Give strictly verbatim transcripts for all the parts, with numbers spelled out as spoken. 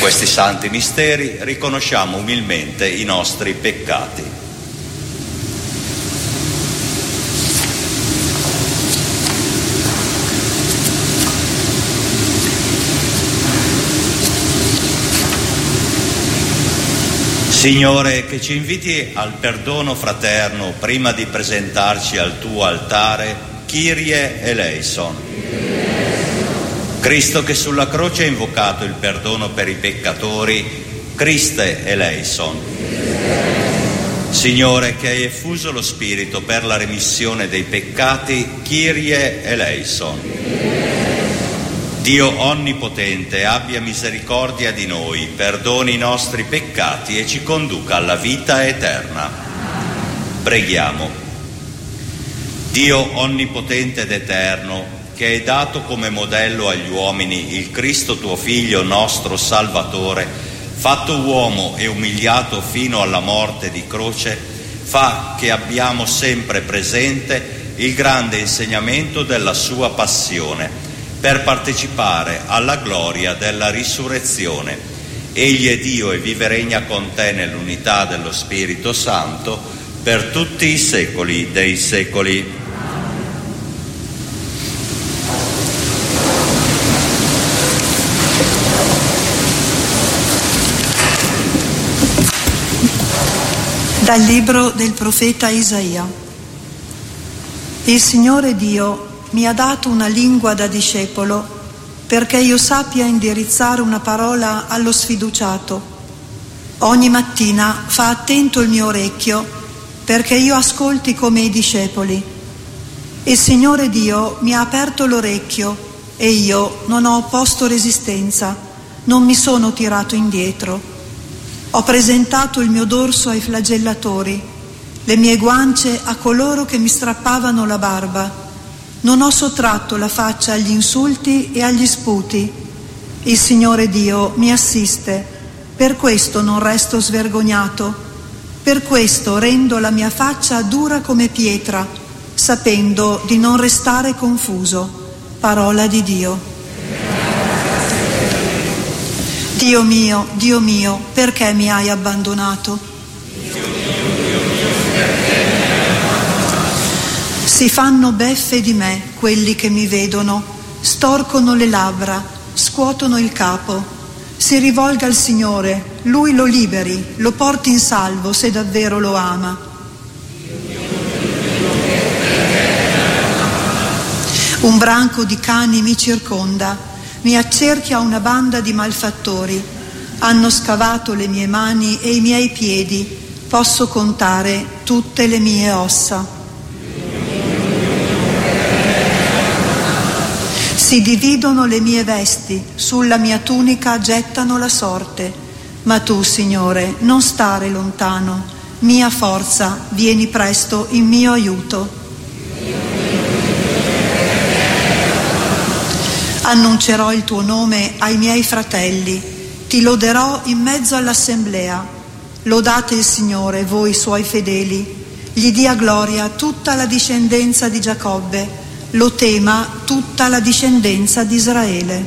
questi santi misteri riconosciamo umilmente i nostri peccati. Signore, che ci inviti al perdono fraterno prima di presentarci al tuo altare, Kyrie eleison. Cristo che sulla croce ha invocato il perdono per i peccatori, Christe eleison. Signore, che hai effuso lo Spirito per la remissione dei peccati, Kyrie eleison. Dio onnipotente, abbia misericordia di noi, perdoni i nostri peccati e ci conduca alla vita eterna. Preghiamo. Dio onnipotente ed eterno, che hai dato come modello agli uomini il Cristo tuo Figlio, nostro Salvatore, fatto uomo e umiliato fino alla morte di croce, fa che abbiamo sempre presente il grande insegnamento della sua passione, per partecipare alla gloria della risurrezione. Egli è Dio e vive e regna con te nell'unità dello Spirito Santo per tutti i secoli dei secoli. Dal libro del profeta Isaia. Il Signore Dio mi ha dato una lingua da discepolo perché io sappia indirizzare una parola allo sfiduciato. Ogni mattina fa attento il mio orecchio perché io ascolti come i discepoli. Il Signore Dio mi ha aperto l'orecchio e io non ho opposto resistenza, non mi sono tirato indietro. Ho presentato il mio dorso ai flagellatori, le mie guance a coloro che mi strappavano la barba. Non ho sottratto la faccia agli insulti e agli sputi. Il Signore Dio mi assiste, per questo non resto svergognato, per questo rendo la mia faccia dura come pietra, sapendo di non restare confuso. Parola di Dio. Dio mio, Dio mio, perché mi hai abbandonato? Si fanno beffe di me quelli che mi vedono, storcono le labbra, scuotono il capo. Si rivolga al Signore, Lui lo liberi, lo porti in salvo se davvero lo ama. Un branco di cani mi circonda, mi accerchia una banda di malfattori. Hanno scavato le mie mani e i miei piedi, posso contare tutte le mie ossa. Si dividono le mie vesti, sulla mia tunica gettano la sorte. Ma tu, Signore, non stare lontano. Mia forza, vieni presto in mio aiuto. Annuncerò il tuo nome ai miei fratelli, ti loderò in mezzo all'assemblea. Lodate il Signore, voi suoi fedeli, gli dia gloria tutta la discendenza di Giacobbe. Lo tema tutta la discendenza di Israele.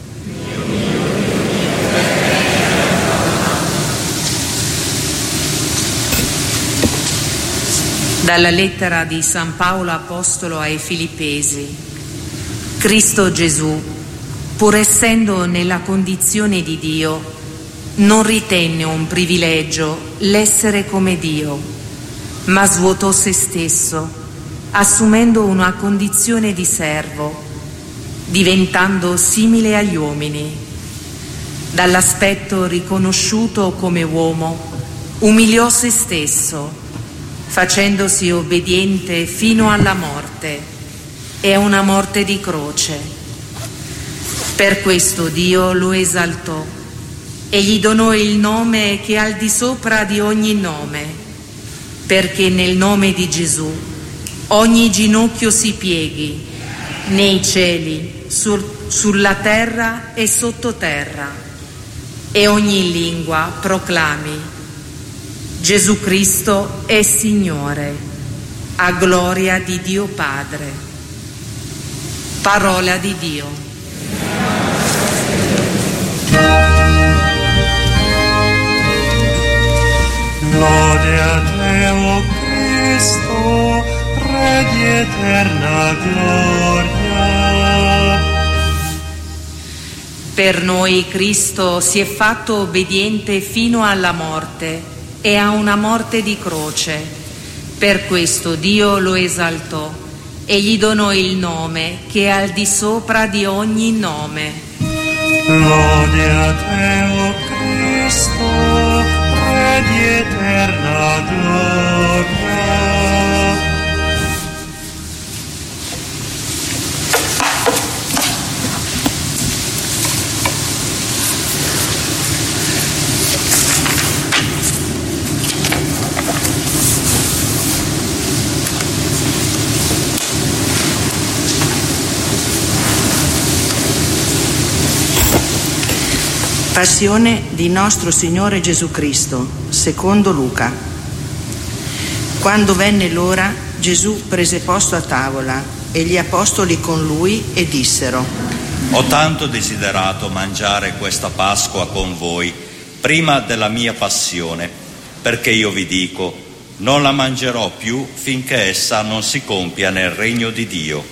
Dalla lettera di San Paolo Apostolo ai Filippesi. Cristo Gesù, pur essendo nella condizione di Dio, non ritenne un privilegio l'essere come Dio, ma svuotò se stesso, assumendo una condizione di servo, diventando simile agli uomini. Dall'aspetto riconosciuto come uomo, umiliò se stesso, facendosi obbediente fino alla morte, e a una morte di croce. Per questo Dio lo esaltò e gli donò il nome che è al di sopra di ogni nome, perché nel nome di Gesù ogni ginocchio si pieghi, nei cieli, sur, sulla terra e sottoterra, e ogni lingua proclami: Gesù Cristo è Signore, a gloria di Dio Padre. Parola di Dio. Cristo, Re di eterna gloria. Per noi Cristo si è fatto obbediente fino alla morte e a una morte di croce. Per questo Dio lo esaltò e gli donò il nome che è al di sopra di ogni nome. Lode a te, o Cristo, Re di eterna gloria. Passione di nostro Signore Gesù Cristo, secondo Luca. Quando venne l'ora, Gesù prese posto a tavola e gli apostoli con lui e dissero: Ho tanto desiderato mangiare questa Pasqua con voi prima della mia passione, perché io vi dico, non la mangerò più finché essa non si compia nel regno di Dio.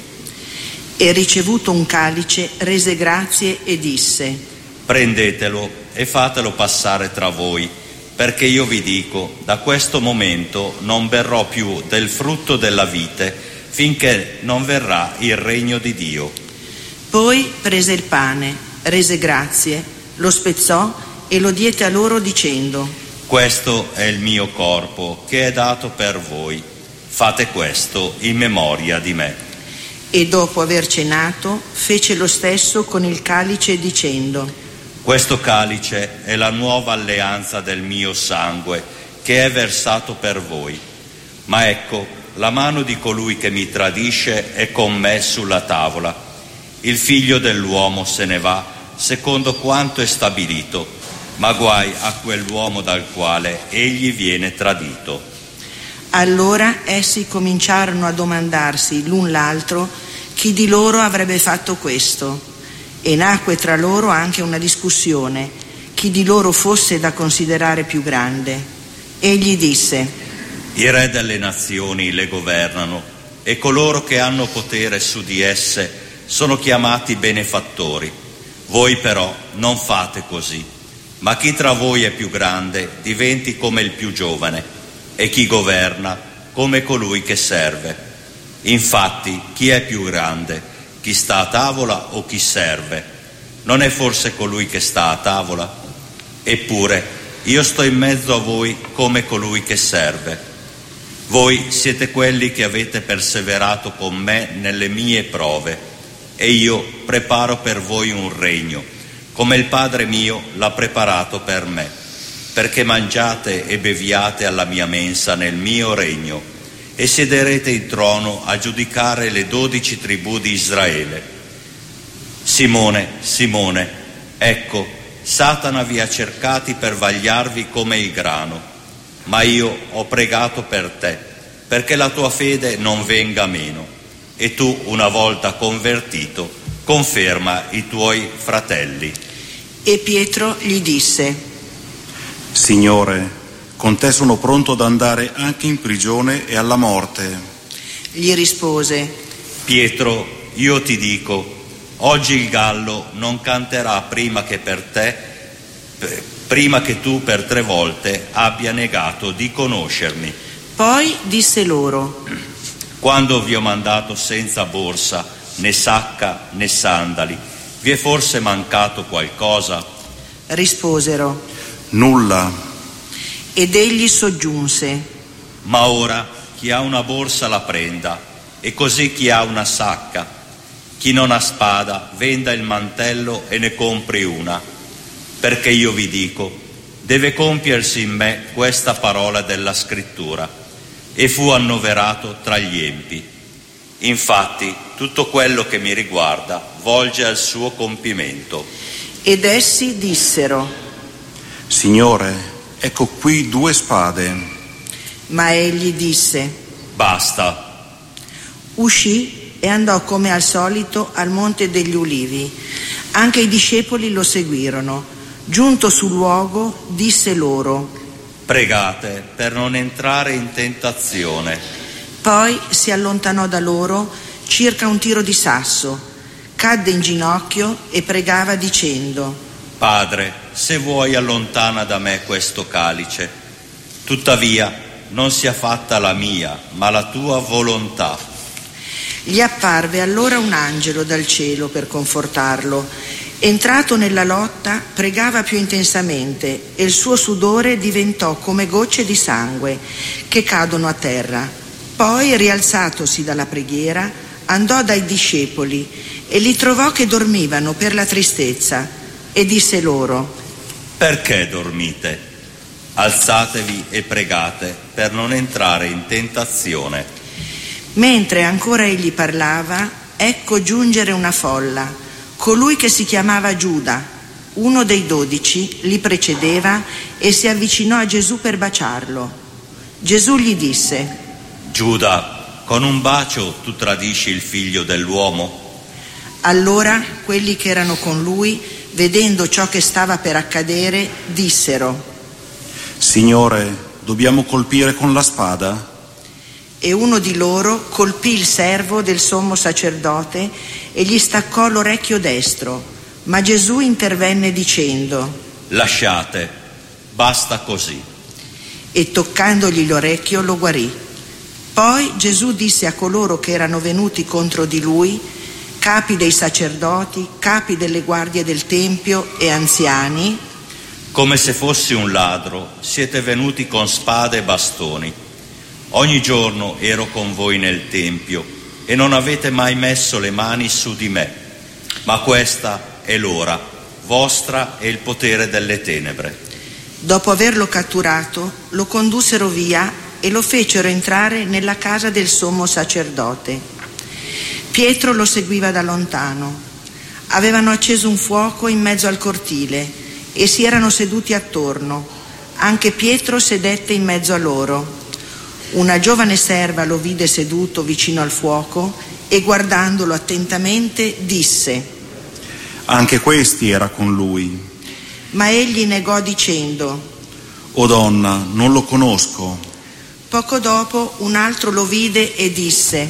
E ricevuto un calice, rese grazie e disse: Prendetelo e fatelo passare tra voi, perché io vi dico, da questo momento non berrò più del frutto della vite finché non verrà il regno di Dio. Poi prese il pane, rese grazie, lo spezzò e lo diede a loro dicendo: Questo è il mio corpo che è dato per voi. Fate questo in memoria di me. E dopo aver cenato, fece lo stesso con il calice dicendo: Questo calice è la nuova alleanza del mio sangue, che è versato per voi. Ma ecco, la mano di colui che mi tradisce è con me sulla tavola. Il figlio dell'uomo se ne va, secondo quanto è stabilito, ma guai a quell'uomo dal quale egli viene tradito. Allora essi cominciarono a domandarsi l'un l'altro chi di loro avrebbe fatto questo. E nacque tra loro anche una discussione, chi di loro fosse da considerare più grande. Egli disse: I re delle nazioni le governano, e coloro che hanno potere su di esse sono chiamati benefattori. Voi però non fate così, ma chi tra voi è più grande diventi come il più giovane, e chi governa come colui che serve. Infatti, chi è più grande? Chi sta a tavola o chi serve? Non è forse colui che sta a tavola? Eppure io sto in mezzo a voi come colui che serve. Voi siete quelli che avete perseverato con me nelle mie prove, e io preparo per voi un regno, come il Padre mio l'ha preparato per me, perché mangiate e beviate alla mia mensa nel mio regno, e siederete in trono a giudicare le dodici tribù di Israele. Simone, Simone, ecco, Satana vi ha cercati per vagliarvi come il grano, ma io ho pregato per te, perché la tua fede non venga meno, e tu, una volta convertito, conferma i tuoi fratelli. E Pietro gli disse: Signore, con te sono pronto ad andare anche in prigione e alla morte. Gli rispose: Pietro, io ti dico, oggi il gallo non canterà prima che per te, prima che tu per tre volte abbia negato di conoscermi. Poi disse loro: Quando vi ho mandato senza borsa, né sacca né sandali, vi è forse mancato qualcosa? Risposero: Nulla. Ed egli soggiunse: Ma ora chi ha una borsa la prenda, e così chi ha una sacca. Chi non ha spada venda il mantello e ne compri una, perché io vi dico, deve compiersi in me questa parola della scrittura. E fu annoverato tra gli empi. Infatti tutto quello che mi riguarda volge al suo compimento. Ed essi dissero: Signore, ecco qui due spade. Ma egli disse: Basta. Uscì e andò come al solito al Monte degli Ulivi. Anche i discepoli lo seguirono. Giunto sul luogo, disse loro: Pregate per non entrare in tentazione. Poi si allontanò da loro circa un tiro di sasso, cadde in ginocchio e pregava dicendo: Padre, se vuoi allontana da me questo calice, tuttavia non sia fatta la mia, ma la tua volontà. Gli apparve allora un angelo dal cielo per confortarlo. Entrato nella lotta, pregava più intensamente e il suo sudore diventò come gocce di sangue che cadono a terra. Poi, rialzatosi dalla preghiera, andò dai discepoli e li trovò che dormivano per la tristezza e disse loro: Perché dormite? Alzatevi e pregate per non entrare in tentazione. Mentre ancora egli parlava, ecco giungere una folla. Colui che si chiamava Giuda, uno dei dodici, li precedeva e si avvicinò a Gesù per baciarlo. Gesù gli disse: Giuda, con un bacio tu tradisci il figlio dell'uomo? Allora quelli che erano con lui, vedendo ciò che stava per accadere, dissero: Signore, dobbiamo colpire con la spada? E uno di loro colpì il servo del sommo sacerdote e gli staccò l'orecchio destro. Ma Gesù intervenne dicendo: Lasciate, basta così. E toccandogli l'orecchio lo guarì. Poi Gesù disse a coloro che erano venuti contro di lui, capi dei sacerdoti, capi delle guardie del Tempio e anziani: Come se fossi un ladro, siete venuti con spade e bastoni. Ogni giorno ero con voi nel Tempio e non avete mai messo le mani su di me. Ma questa è l'ora, vostra è il potere delle tenebre. Dopo averlo catturato, lo condussero via e lo fecero entrare nella casa del sommo sacerdote. Pietro lo seguiva da lontano. Avevano acceso un fuoco in mezzo al cortile e si erano seduti attorno. Anche Pietro sedette in mezzo a loro. Una giovane serva lo vide seduto vicino al fuoco e guardandolo attentamente disse: Anche questi era con lui. Ma egli negò dicendo: O donna, non lo conosco. Poco dopo un altro lo vide e disse: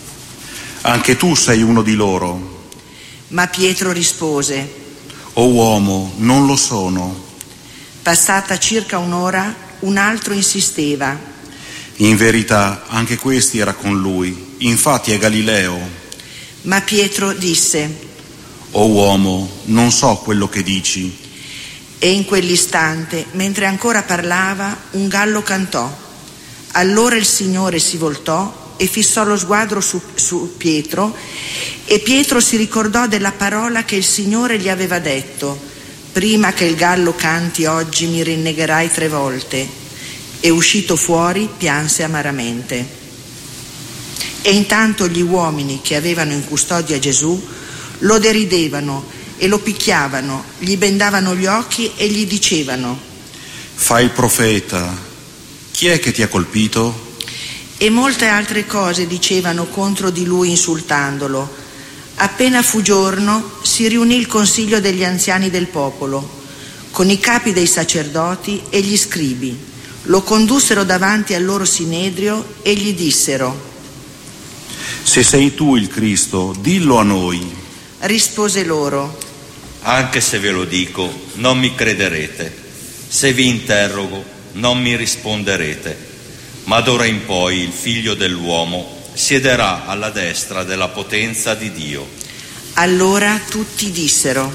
Anche tu sei uno di loro. Ma Pietro rispose: O uomo, non lo sono. Passata circa un'ora, un altro insisteva: In verità, anche questi era con lui, infatti è Galileo. Ma Pietro disse: O uomo, non so quello che dici. E in quell'istante, mentre ancora parlava, un gallo cantò. Allora il Signore si voltò e fissò lo sguardo su, su Pietro, e Pietro si ricordò della parola che il Signore gli aveva detto: prima che il gallo canti oggi mi rinnegherai tre volte. E uscito fuori pianse amaramente. E intanto gli uomini che avevano in custodia Gesù lo deridevano e lo picchiavano, gli bendavano gli occhi e gli dicevano: Fai il profeta, chi è che ti ha colpito? E molte altre cose dicevano contro di lui insultandolo. Appena fu giorno si riunì il consiglio degli anziani del popolo con i capi dei sacerdoti e gli scribi. Lo condussero davanti al loro sinedrio e gli dissero: Se sei tu il Cristo, dillo a noi. Rispose loro: Anche se ve lo dico, non mi crederete. Se vi interrogo, non mi risponderete. Ma d'ora in poi il Figlio dell'uomo siederà alla destra della potenza di Dio. Allora tutti dissero: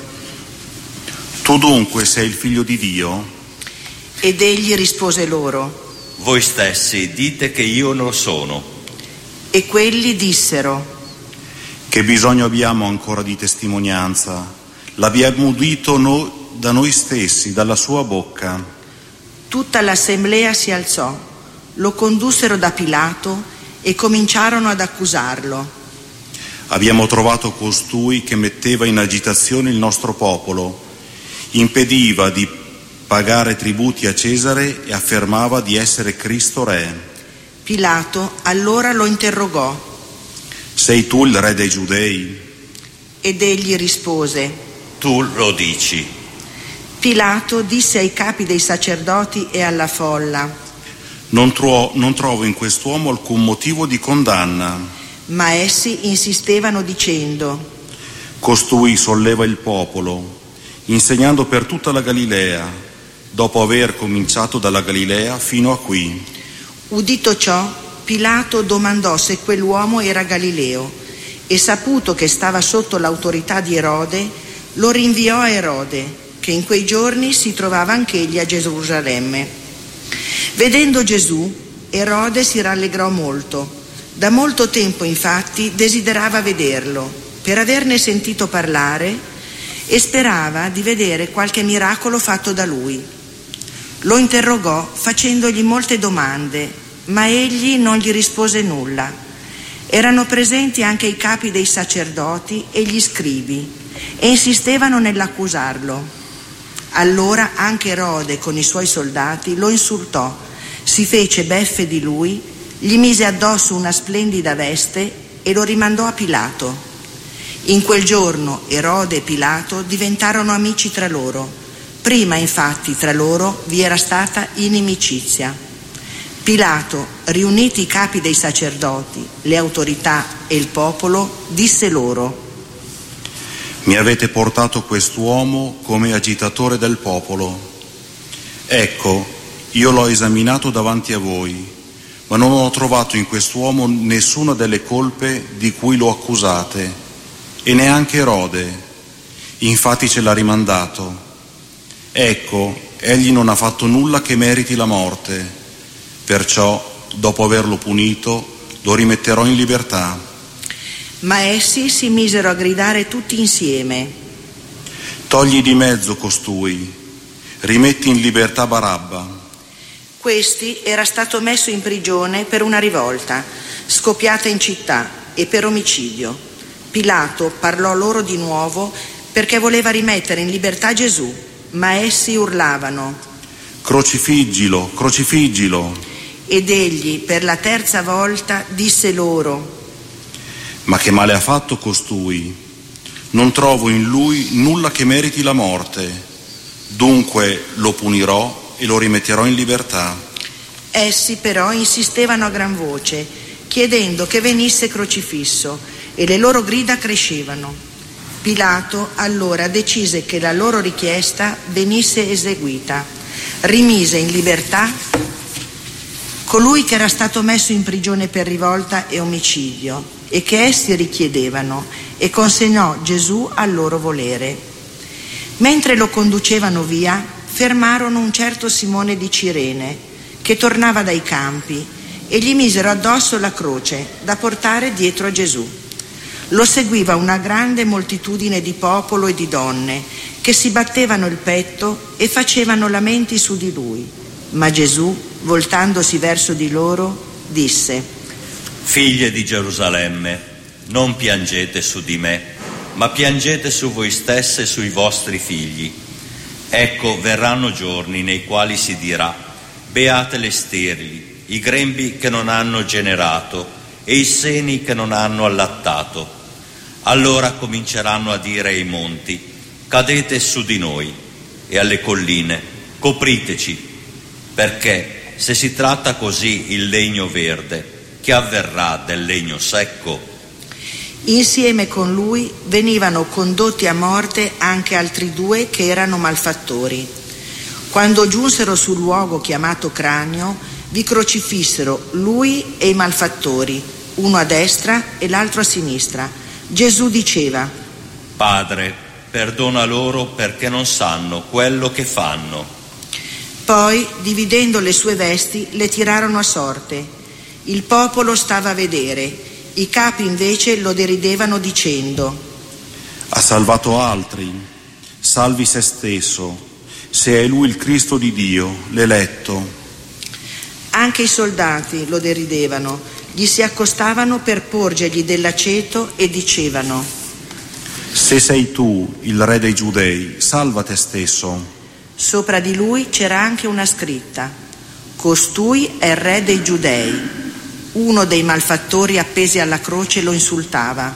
Tu dunque sei il Figlio di Dio? Ed egli rispose loro: Voi stessi dite che io lo sono. E quelli dissero: Che bisogno abbiamo ancora di testimonianza? L'abbiamo udito noi, da noi stessi, dalla sua bocca. Tutta l'assemblea si alzò, lo condussero da Pilato e cominciarono ad accusarlo. Abbiamo trovato costui che metteva in agitazione il nostro popolo, impediva di pagare tributi a Cesare e affermava di essere Cristo re. Pilato allora lo interrogò: Sei tu il re dei Giudei? Ed egli rispose: Tu lo dici. Pilato disse ai capi dei sacerdoti e alla folla: Non, tro- non trovo in quest'uomo alcun motivo di condanna. Ma essi insistevano dicendo: Costui solleva il popolo, insegnando per tutta la Galilea, dopo aver cominciato dalla Galilea fino a qui. Udito ciò, Pilato domandò se quell'uomo era Galileo, e saputo che stava sotto l'autorità di Erode, lo rinviò a Erode, che in quei giorni si trovava anch'egli a Gerusalemme. Vedendo Gesù, Erode si rallegrò molto. Da molto tempo, infatti, desiderava vederlo, per averne sentito parlare, e sperava di vedere qualche miracolo fatto da lui. Lo interrogò facendogli molte domande, ma egli non gli rispose nulla. Erano presenti anche i capi dei sacerdoti e gli scribi, e insistevano nell'accusarlo. Allora anche Erode con i suoi soldati lo insultò, si fece beffe di lui, gli mise addosso una splendida veste e lo rimandò a Pilato. In quel giorno Erode e Pilato diventarono amici tra loro. Prima infatti tra loro vi era stata inimicizia. Pilato, riuniti i capi dei sacerdoti, le autorità e il popolo, disse loro: Mi avete portato quest'uomo come agitatore del popolo. Ecco, io l'ho esaminato davanti a voi, ma non ho trovato in quest'uomo nessuna delle colpe di cui lo accusate, e neanche Erode. Infatti ce l'ha rimandato. Ecco, egli non ha fatto nulla che meriti la morte. Perciò, dopo averlo punito, lo rimetterò in libertà. Ma essi si misero a gridare tutti insieme: Togli di mezzo costui, rimetti in libertà Barabba. Questi era stato messo in prigione per una rivolta, scoppiata in città, e per omicidio. Pilato parlò loro di nuovo perché voleva rimettere in libertà Gesù, ma essi urlavano: Crocifiggilo, crocifiggilo. Ed egli per la terza volta disse loro: Ma che male ha fatto costui? Non trovo in lui nulla che meriti la morte. Dunque lo punirò e lo rimetterò in libertà. Essi però insistevano a gran voce, chiedendo che venisse crocifisso, e le loro grida crescevano. Pilato allora decise che la loro richiesta venisse eseguita. Rimise in libertà colui che era stato messo in prigione per rivolta e omicidio, e che essi richiedevano, e consegnò Gesù al loro volere. Mentre lo conducevano via, fermarono un certo Simone di Cirene, che tornava dai campi, e gli misero addosso la croce da portare dietro a Gesù. Lo seguiva una grande moltitudine di popolo e di donne, che si battevano il petto e facevano lamenti su di lui. Ma Gesù, voltandosi verso di loro, disse: Figlie di Gerusalemme, non piangete su di me, ma piangete su voi stesse e sui vostri figli. Ecco, verranno giorni nei quali si dirà: beate le sterili, i grembi che non hanno generato e i seni che non hanno allattato. Allora cominceranno a dire ai monti: cadete su di noi, e alle colline: copriteci, perché se si tratta così il legno verde, che avverrà del legno secco? Insieme con lui venivano condotti a morte anche altri due che erano malfattori. Quando giunsero sul luogo chiamato Cranio, vi crocifissero lui e i malfattori, uno a destra e l'altro a sinistra. Gesù diceva: Padre, perdona loro perché non sanno quello che fanno. Poi, dividendo le sue vesti, le tirarono a sorte. Il popolo stava a vedere, i capi invece lo deridevano dicendo: Ha salvato altri, salvi se stesso, se è lui il Cristo di Dio, l'eletto. Anche i soldati lo deridevano, gli si accostavano per porgergli dell'aceto e dicevano: Se sei tu il re dei Giudei, salva te stesso. Sopra di lui c'era anche una scritta: Costui è il re dei Giudei. Uno dei malfattori appesi alla croce lo insultava: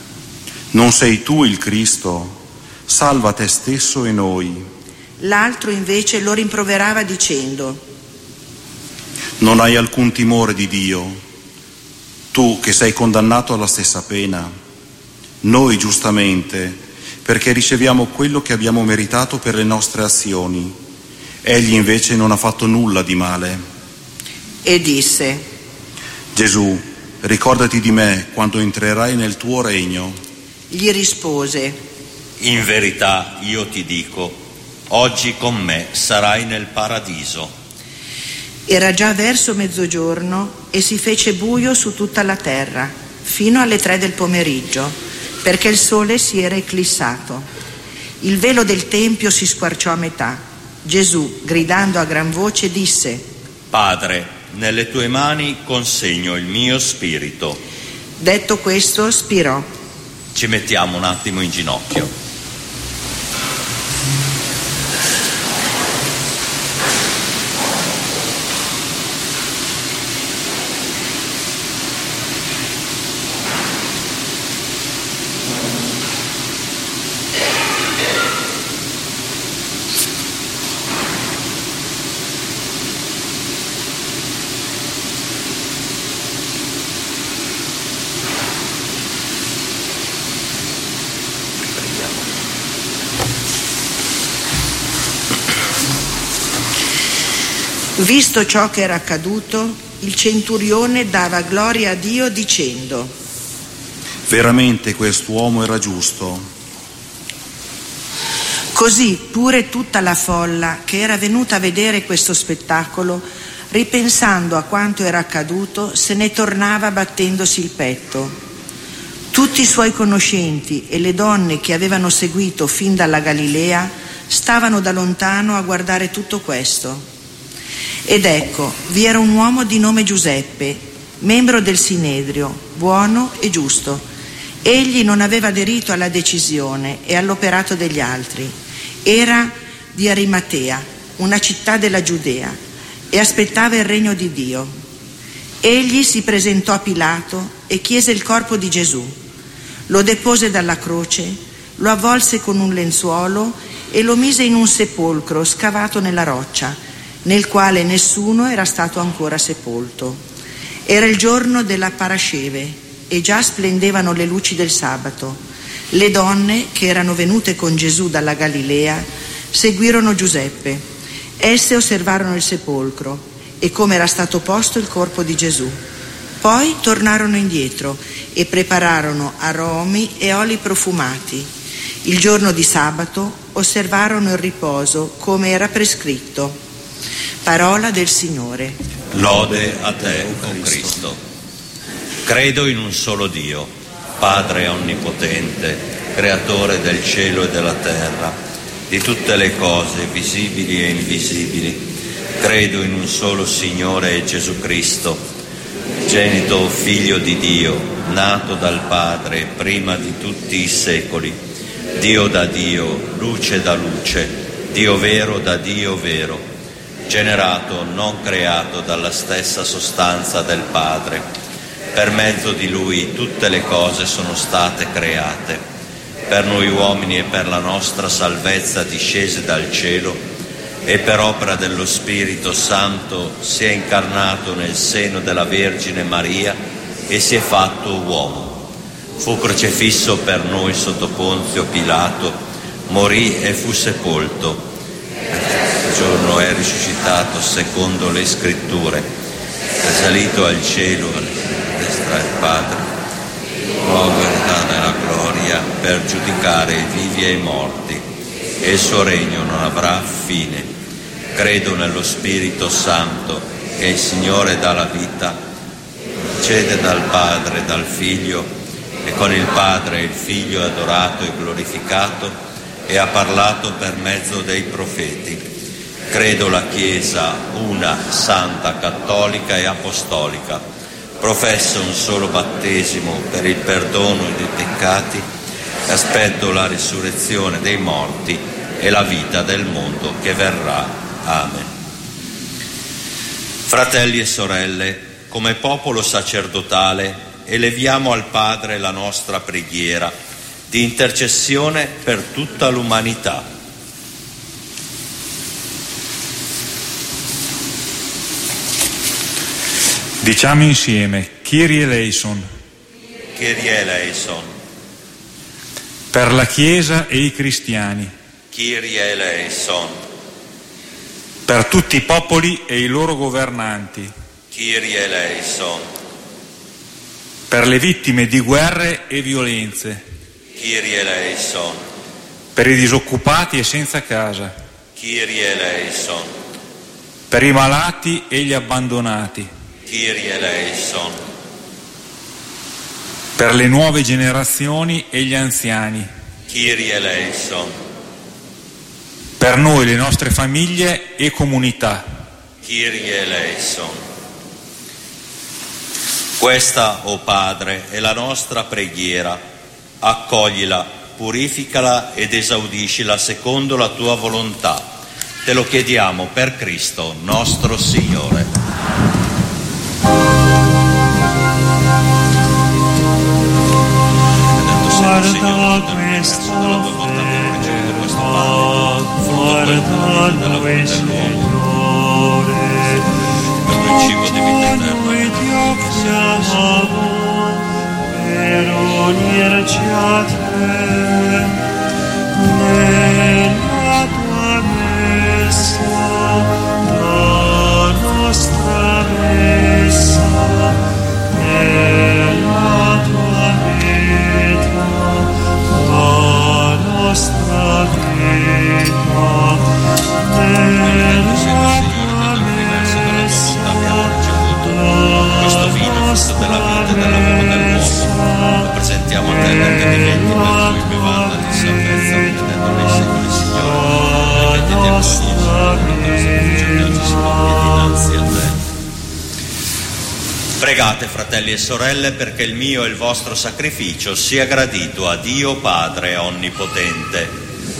Non sei tu il Cristo? Salva te stesso e noi. L'altro invece lo rimproverava dicendo: Non hai alcun timore di Dio, tu che sei condannato alla stessa pena. Noi giustamente, perché riceviamo quello che abbiamo meritato per le nostre azioni. Egli invece non ha fatto nulla di male. E disse: Gesù, ricordati di me quando entrerai nel tuo regno. Gli rispose: In verità io ti dico, oggi con me sarai nel paradiso. Era già verso mezzogiorno e si fece buio su tutta la terra, fino alle tre del pomeriggio, perché il sole si era eclissato. Il velo del tempio si squarciò a metà. Gesù, gridando a gran voce, disse: Padre, nelle tue mani consegno il mio spirito. Detto questo, spirò. Ci mettiamo un attimo in ginocchio. Visto ciò che era accaduto, il centurione dava gloria a Dio dicendo: Veramente quest'uomo era giusto. Così pure tutta la folla che era venuta a vedere questo spettacolo, ripensando a quanto era accaduto, se ne tornava battendosi il petto. Tutti i suoi conoscenti e le donne che avevano seguito fin dalla Galilea stavano da lontano a guardare tutto questo. Ed ecco, vi era un uomo di nome Giuseppe, membro del Sinedrio, buono e giusto. Egli non aveva aderito alla decisione e all'operato degli altri. Era di Arimatea, una città della Giudea, e aspettava il regno di Dio. Egli si presentò a Pilato e chiese il corpo di Gesù. Lo depose dalla croce, lo avvolse con un lenzuolo e lo mise in un sepolcro scavato nella roccia, nel quale nessuno era stato ancora sepolto. Era il giorno della Parasceve e già splendevano le luci del sabato. Le donne che erano venute con Gesù dalla Galilea seguirono Giuseppe. Esse osservarono il sepolcro e come era stato posto il corpo di Gesù. Poi tornarono indietro e prepararono aromi e oli profumati. Il giorno di sabato osservarono il riposo come era prescritto. Parola del Signore. Lode a te, o Cristo. Credo in un solo Dio, Padre onnipotente, creatore del cielo e della terra, di tutte le cose visibili e invisibili. Credo in un solo Signore Gesù Cristo, genito Figlio di Dio, nato dal Padre prima di tutti i secoli, Dio da Dio, luce da luce, Dio vero da Dio vero, generato, non creato dalla stessa sostanza del Padre. Per mezzo di Lui tutte le cose sono state create. Per noi uomini e per la nostra salvezza discese dal cielo e per opera dello Spirito Santo si è incarnato nel seno della Vergine Maria e si è fatto uomo. Fu crocifisso per noi sotto Ponzio Pilato, morì e fu sepolto. Il giorno è risuscitato secondo le scritture, è salito al cielo a destra del Padre, nuovo verrà nella gloria per giudicare i vivi e i morti, e il suo regno non avrà fine. Credo nello Spirito Santo, che il Signore dà la vita, procede dal Padre e dal Figlio, e con il Padre e il Figlio è adorato e glorificato, e ha parlato per mezzo dei profeti. Credo la Chiesa una, santa, cattolica e apostolica. Professo un solo battesimo per il perdono dei peccati e aspetto la risurrezione dei morti e la vita del mondo che verrà. Amen. Fratelli e sorelle, come popolo sacerdotale eleviamo al Padre la nostra preghiera di intercessione per tutta l'umanità. Diciamo insieme, Kyrie eleison. Kyrie eleison. Per la Chiesa e i cristiani. Kyrie eleison. Per tutti i popoli e i loro governanti. Kyrie eleison. Per le vittime di guerre e violenze. Kyrie eleison. Per i disoccupati e senza casa. Kyrie eleison. Per i malati e gli abbandonati. Kyrie eleison. Per le nuove generazioni e gli anziani. Kyrie eleison. Per noi, le nostre famiglie e comunità. Kyrie eleison. Questa, o Padre, è la nostra preghiera. Accoglila, purificala ed esaudiscila secondo la tua volontà. Te lo chiediamo per Cristo nostro Signore. Guarda questa terra, guarda noi Signore, a noi ti offriamo per unirci a te nella tua messa, la nostra messa, nella tua vita, la nostra vita, nella tua messa, questo vino, frutto della vita e dell'amore dell'uomo, lo presentiamo a te perché diventi per noi bevanda di salvezza, vedendo nei secoli, Signore, e mettiti a ogni sacrificio che oggi si compie dinanzi a te. Pregate, fratelli e sorelle, perché il mio e il vostro sacrificio sia gradito a Dio Padre Onnipotente.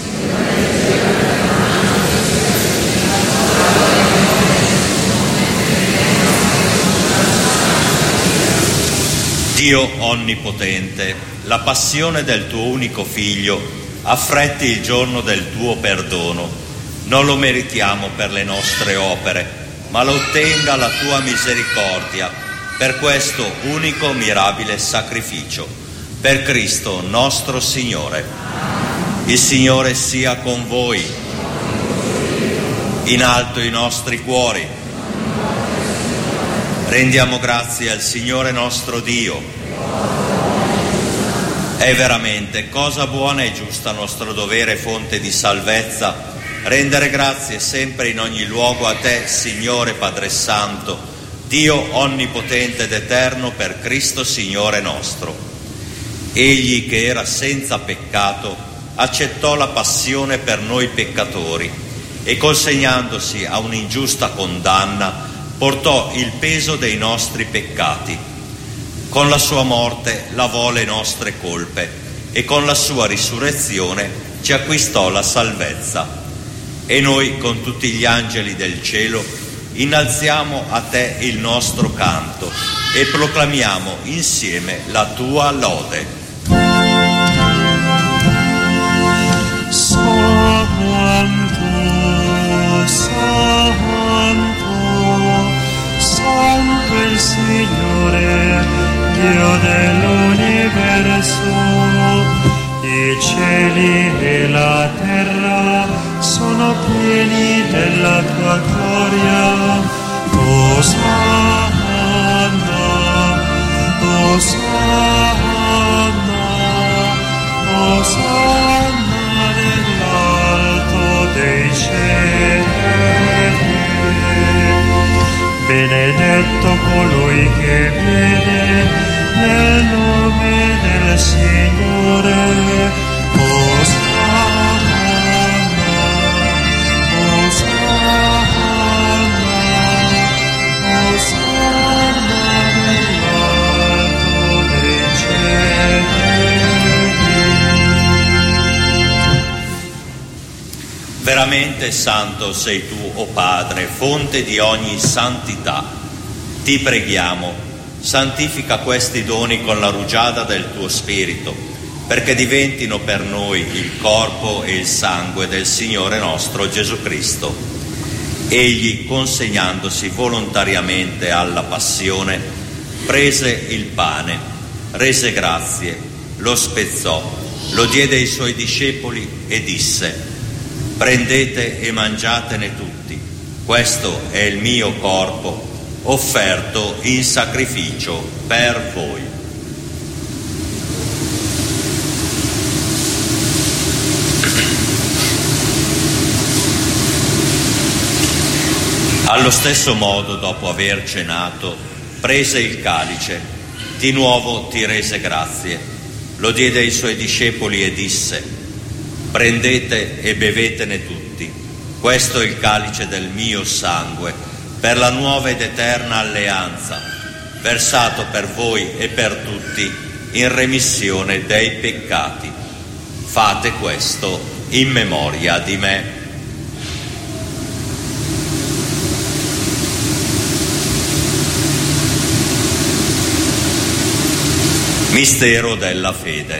Dio Onnipotente, la passione del tuo unico Figlio affretti il giorno del tuo perdono. Non lo meritiamo per le nostre opere, ma lo ottenga la tua misericordia per questo unico mirabile sacrificio. Per Cristo nostro Signore. Il Signore sia con voi. In alto i nostri cuori. Rendiamo grazie al Signore nostro Dio. È veramente cosa buona e giusta, nostro dovere e fonte di salvezza, rendere grazie sempre in ogni luogo a te, Signore Padre Santo, Dio onnipotente ed eterno, per Cristo Signore nostro. Egli, che era senza peccato, accettò la passione per noi peccatori e, consegnandosi a un'ingiusta condanna, portò il peso dei nostri peccati. Con la sua morte lavò le nostre colpe e con la sua risurrezione ci acquistò la salvezza. E noi, con tutti gli angeli del cielo, innalziamo a te il nostro canto e proclamiamo insieme la tua lode. Santo, Santo, Santo il Signore, Dio dell'universo. I cieli e la terra sono pieni della tua gloria. Osanna, Osanna, Osanna nell'alto dei cieli. Benedetto colui che viene nel nome del Signore. Osanna, Osanna, Osanna nell'alto dei cieli. Veramente santo sei tu, o Padre, fonte di ogni santità. Ti preghiamo, santifica questi doni con la rugiada del tuo Spirito, perché diventino per noi il corpo e il sangue del Signore nostro Gesù Cristo. Egli, consegnandosi volontariamente alla passione, prese il pane, rese grazie, lo spezzò, lo diede ai suoi discepoli e disse: prendete e mangiatene tutti, questo è il mio corpo offerto in sacrificio per voi. Allo stesso modo, dopo aver cenato, prese il calice, di nuovo ti rese grazie, lo diede ai suoi discepoli e disse: prendete e bevetene tutti, questo è il calice del mio sangue, per la nuova ed eterna alleanza, versato per voi e per tutti in remissione dei peccati. Fate questo in memoria di me. Mistero della fede.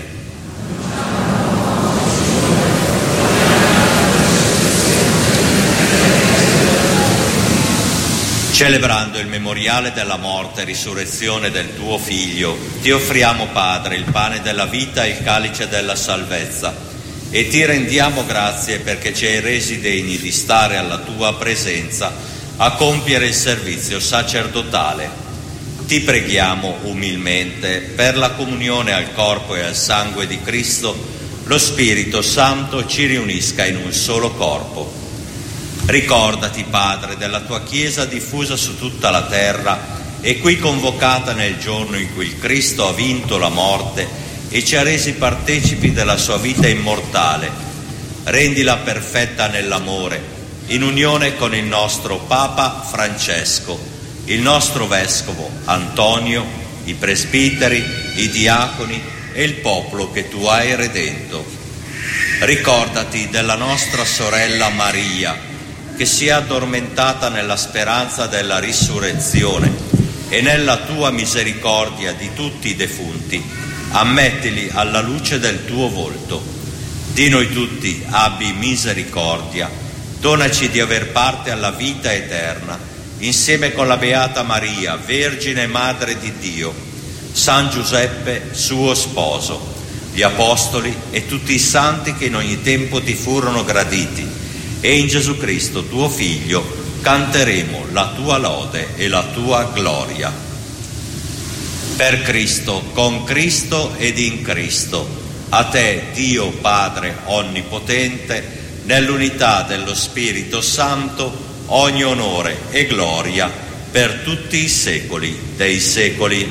Celebrando il memoriale della morte e risurrezione del tuo Figlio, ti offriamo, Padre, il pane della vita e il calice della salvezza, e ti rendiamo grazie perché ci hai resi degni di stare alla tua presenza a compiere il servizio sacerdotale. Ti preghiamo umilmente per la comunione al corpo e al sangue di Cristo, lo Spirito Santo ci riunisca in un solo corpo. Ricordati, Padre, della tua Chiesa diffusa su tutta la terra e qui convocata nel giorno in cui il Cristo ha vinto la morte e ci ha resi partecipi della sua vita immortale. Rendila perfetta nell'amore, in unione con il nostro Papa Francesco, il nostro Vescovo Antonio, i presbiteri, i diaconi e il popolo che tu hai redento. Ricordati della nostra sorella Maria, che si è addormentata nella speranza della risurrezione, e nella tua misericordia di tutti i defunti, ammettili alla luce del tuo volto. Di noi tutti abbi misericordia, donaci di aver parte alla vita eterna, insieme con la Beata Maria, Vergine Madre di Dio, San Giuseppe, suo sposo, gli Apostoli e tutti i santi che in ogni tempo ti furono graditi, e in Gesù Cristo, tuo Figlio, canteremo la tua lode e la tua gloria. Per Cristo, con Cristo ed in Cristo, a te, Dio Padre Onnipotente, nell'unità dello Spirito Santo, ogni onore e gloria per tutti i secoli dei secoli.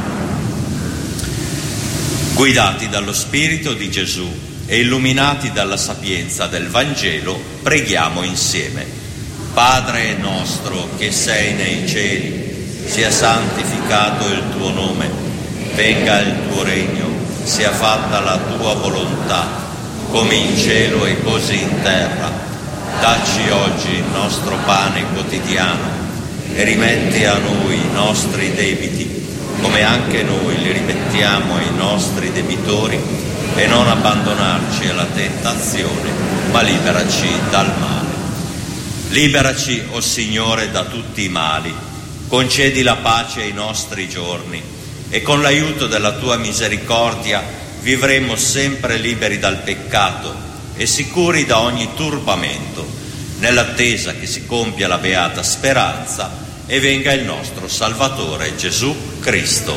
Guidati dallo Spirito di Gesù e illuminati dalla sapienza del Vangelo, preghiamo insieme. Padre nostro che sei nei cieli, sia santificato il tuo nome, venga il tuo regno, sia fatta la tua volontà, come in cielo e così in terra. Dacci oggi il nostro pane quotidiano e rimetti a noi i nostri debiti, come anche noi li rimettiamo ai nostri debitori, e non abbandonarci alla tentazione, ma liberaci dal male. Liberaci, o Signore, da tutti i mali, concedi la pace ai nostri giorni, e con l'aiuto della tua misericordia vivremo sempre liberi dal peccato e sicuri da ogni turbamento, nell'attesa che si compia la beata speranza e venga il nostro Salvatore Gesù Cristo.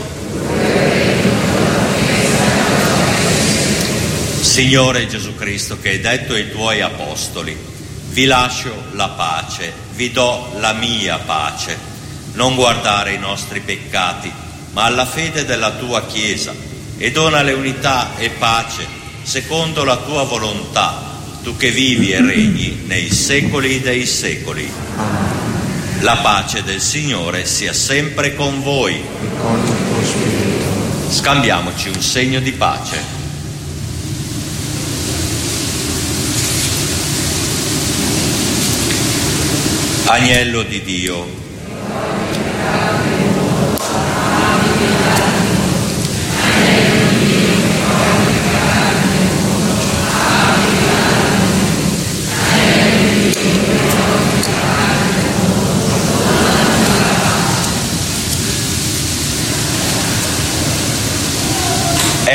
Signore Gesù Cristo, che hai detto ai tuoi apostoli: vi lascio la pace, vi do la mia pace, non guardare i nostri peccati, ma alla fede della tua Chiesa, e donale unità e pace secondo la tua volontà, tu che vivi e regni nei secoli dei secoli. La pace del Signore sia sempre con voi. E con il tuo spirito. Scambiamoci un segno di pace. Agnello di Dio,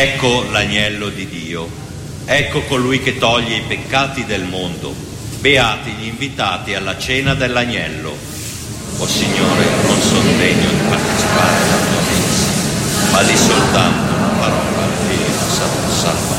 Ecco l'agnello di Dio, ecco colui che toglie i peccati del mondo. Beati gli invitati alla cena dell'agnello. O Signore, non sono degno di partecipare alla tua mensa, ma di soltanto una parola e io sarò salvato.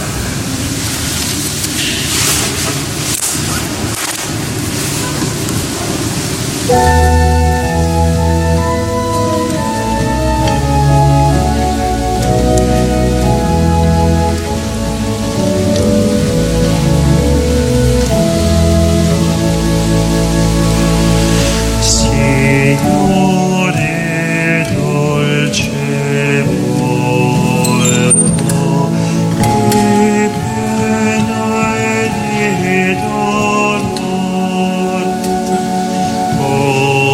Oh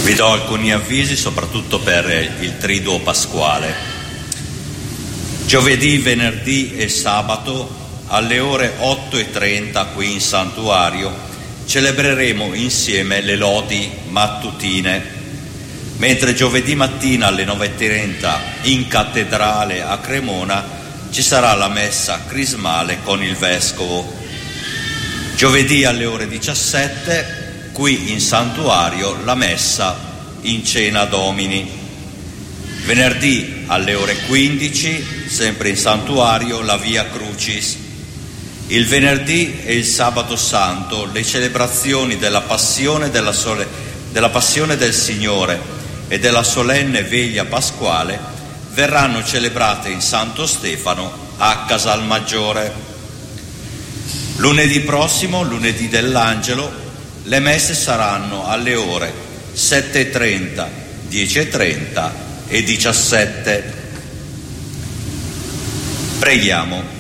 Vi do alcuni avvisi, soprattutto per il triduo pasquale. Giovedì, venerdì e sabato alle ore otto e trenta qui in santuario celebreremo insieme le lodi mattutine, mentre giovedì mattina alle nove e trenta in cattedrale a Cremona ci sarà la messa crismale con il vescovo. Giovedì alle ore diciassette qui in santuario la messa in cena Domini. Venerdì alle ore quindici, sempre in santuario, la Via Crucis. Il venerdì e il sabato santo le celebrazioni della passione, della, sole, della passione del Signore e della solenne veglia pasquale verranno celebrate in Santo Stefano a Casalmaggiore. Lunedì prossimo, lunedì dell'Angelo, le messe saranno alle ore sette e trenta, dieci e trenta e diciassette. Preghiamo.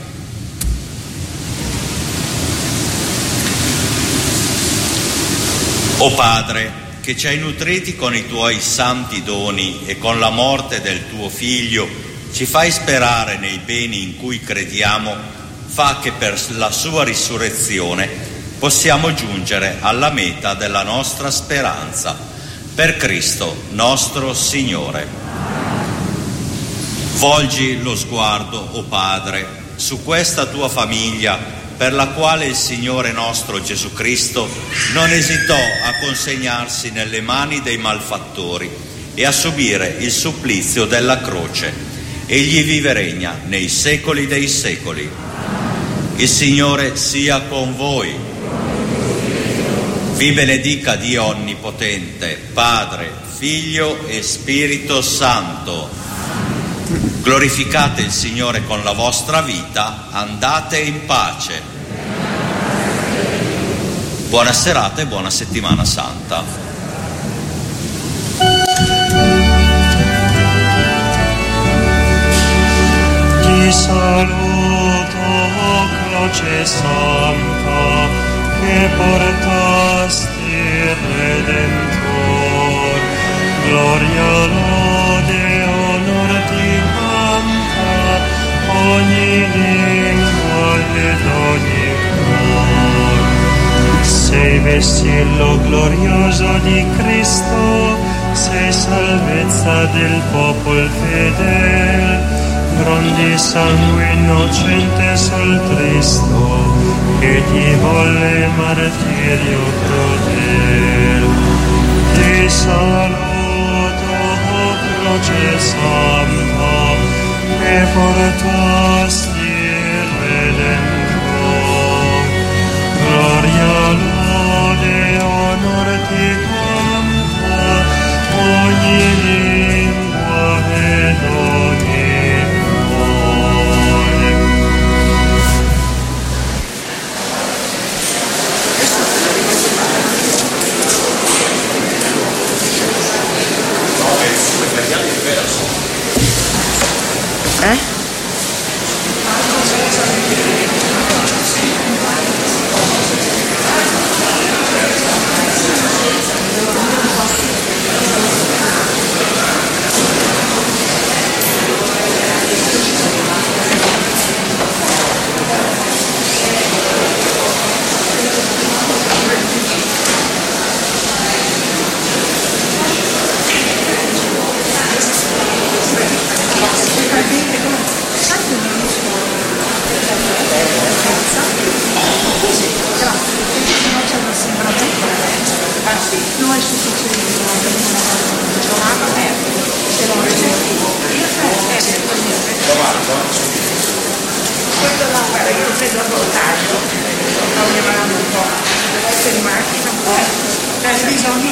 O Padre, che ci hai nutriti con i tuoi santi doni e con la morte del tuo Figlio, ci fai sperare nei beni in cui crediamo, fa che per la sua risurrezione possiamo giungere alla meta della nostra speranza. Per Cristo nostro Signore. Volgi lo sguardo, o Padre, su questa tua famiglia, per la quale il Signore nostro Gesù Cristo non esitò a consegnarsi nelle mani dei malfattori e a subire il supplizio della croce. Egli vive e regna nei secoli dei secoli. Il Signore sia con voi. Vi benedica Dio Onnipotente, Padre, Figlio e Spirito Santo. Glorificate il Signore con la vostra vita, andate in pace. Buona serata e buona settimana santa. Ti saluto, croce santa, che portasti il Redentor. Gloria, lode, onor ti canta, ogni lingua ed ogni cuor. Sei vessillo glorioso di Cristo, sei salvezza del popol fedel, grondi sangue innocente sul Cristo, che ti volle martirio crudel. Ti saluto, o croce santa, che portasti il Redentor. Gloria, lode, onor ti canta, ogni lingua ed ogni cuore. Eh? Bisogna